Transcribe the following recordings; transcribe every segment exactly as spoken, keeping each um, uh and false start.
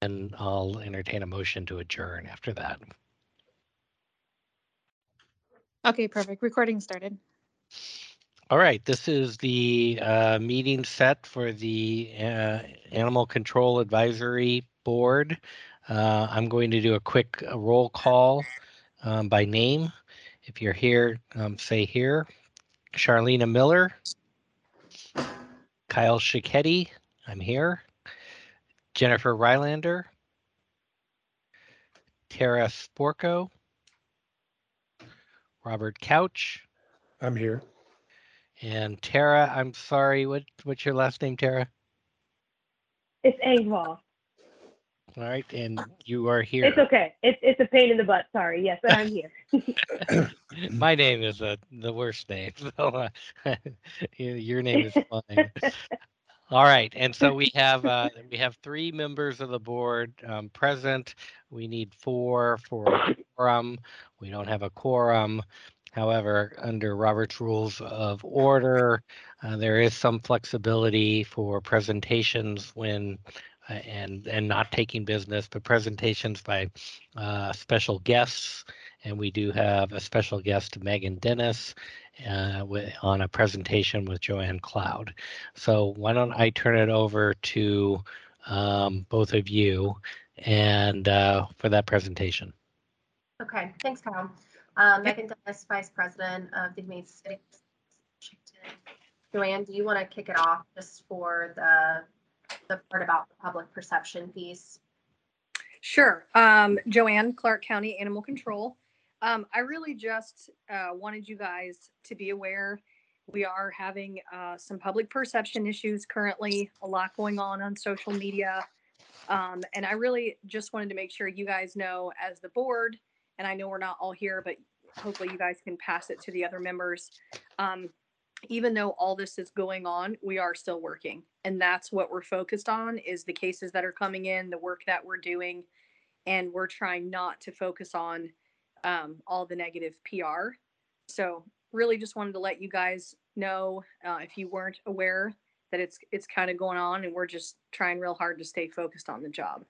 and I'll entertain a motion to adjourn after that. Okay, perfect. Recording started. All right, this is the uh, meeting set for the uh, Animal Control Advisory Board. Uh, I'm going to do a quick uh, roll call um, by name. If you're here, um, say here. Charlena Miller, Kyle Schicketti, I'm here. Jennifer Rylander, Tara Sporko, Robert Couch, I'm here. and Tara. I'm sorry. What what's your last name, Tara? It's Engvall. All right, and you are here. It's okay. It's it's a pain in the butt. Sorry. Yes, but I'm here. My name is uh, the worst name. So uh, your name is fine. All right, and so we have uh, we have three members of the board um, present. We need four for a quorum. We don't have a quorum. However, under Robert's Rules of Order, uh, there is some flexibility for presentations when uh, and and not taking business, but presentations by uh, special guests. And we do have a special guest, Megan Dennis, uh, with, on a presentation with Joanne Cloud. So why don't I turn it over to um, both of you and uh, for that presentation. Okay, thanks, Kyle. Um, Megan Dennis, Vice President of the Humane Society of Washington. Joanne, do you want to kick it off just for the the part about the public perception piece? Sure. Um, Joanne, Clark County Animal Control. Um, I really just uh, wanted you guys to be aware we are having uh, some public perception issues currently, a lot going on on social media. Um, and I really just wanted to make sure you guys know as the board, and I know we're not all here, but hopefully you guys can pass it to the other members. Um, even though all this is going on, we are still working. And that's what we're focused on is the cases that are coming in, the work that we're doing. And we're trying not to focus on um, all the negative P R. So really just wanted to let you guys know uh, if you weren't aware that it's it's kind of going on and we're just trying real hard to stay focused on the job.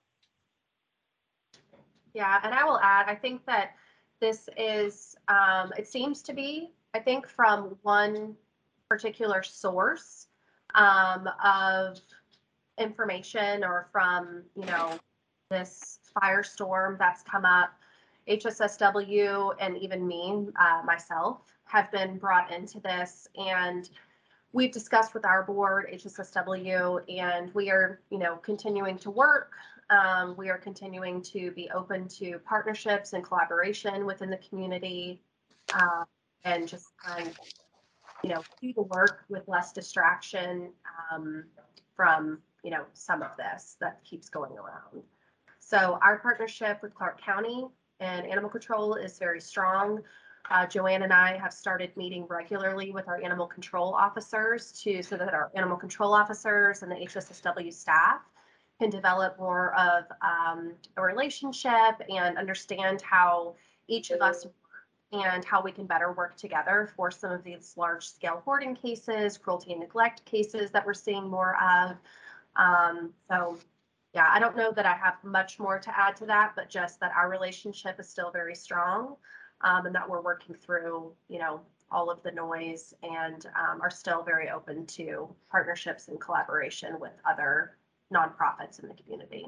Yeah, and I will add, I think that this is, um, it seems to be, I think from one particular source um, of information or from, you know, this firestorm that's come up, H S S W and even me, uh, myself, have been brought into this. And we've discussed with our board, H S S W, and we are, you know, continuing to work. Um, we are continuing to be open to partnerships and collaboration within the community, uh, and just trying, you know, do the work with less distraction um, from, you know, some of this that keeps going around. So our partnership with Clark County and Animal Control is very strong. Uh, Joanne and I have started meeting regularly with our animal control officers to so that our animal control officers and the H S S W staff can develop more of um, a relationship and understand how each of us work and how we can better work together for some of these large scale hoarding cases, cruelty and neglect cases that we're seeing more of. Um, so yeah, I don't know that I have much more to add to that, but just that our relationship is still very strong um, and that we're working through, you know, all of the noise and um, are still very open to partnerships and collaboration with other nonprofits in the community.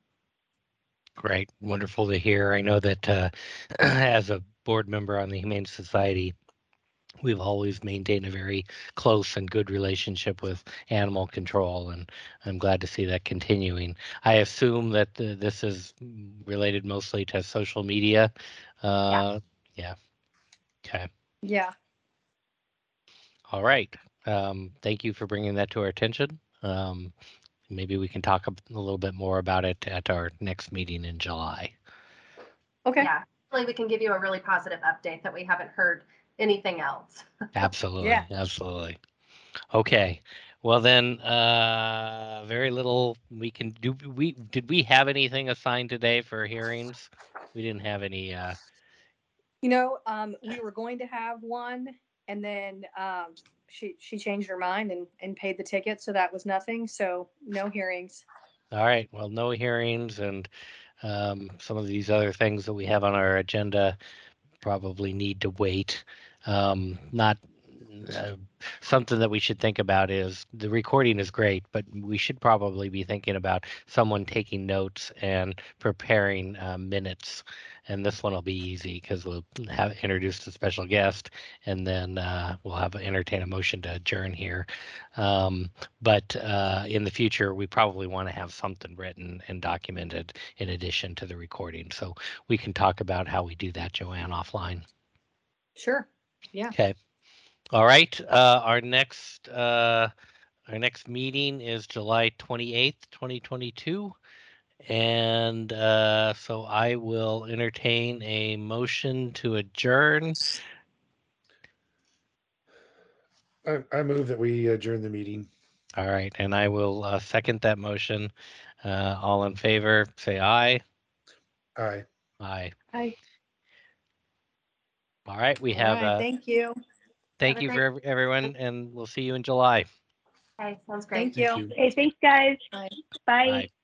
Great, wonderful to hear. I know that uh, as a board member on the Humane Society, we've always maintained a very close and good relationship with animal control, and I'm glad to see that continuing. I assume that the, this is related mostly to social media. Uh, yeah. yeah. Okay. Yeah. All right. Um, thank you for bringing that to our attention. Um, maybe we can talk a, a little bit more about it at our next meeting in July. Okay. Yeah, hopefully we can give you a really positive update that we haven't heard anything else. Absolutely. Yeah. Absolutely. Okay. Well then, uh, very little we can do. We did we have anything assigned today for hearings? We didn't have any. Uh, You know, um, we were going to have one and then um, she she changed her mind and, and paid the ticket. So that was nothing. So no hearings. All right. Well, no hearings and um, some of these other things that we have on our agenda probably need to wait. Um, not uh, something that we should think about is the recording is great, but we should probably be thinking about someone taking notes and preparing uh, minutes. And this one will be easy because we'll have introduced a special guest, and then uh, we'll have entertain a motion to adjourn here. Um, but uh, in the future, we probably want to have something written and documented in addition to the recording. So we can talk about how we do that, Joanne, offline. Sure. Yeah. Okay. All right. Uh, our next uh, our next meeting is July twenty-eighth, twenty twenty-two. And uh, so I will entertain a motion to adjourn. I, I move that we adjourn the meeting. All right. And I will uh, second that motion. Uh, all in favor, say aye. Aye. Aye. Hi. All right. We All have right, uh, thank you. thank Have a you great- for ev- everyone, and we'll see you in July. Okay, sounds great. Thank you. Thank you. Hey, thanks, guys. Bye. Bye. Bye.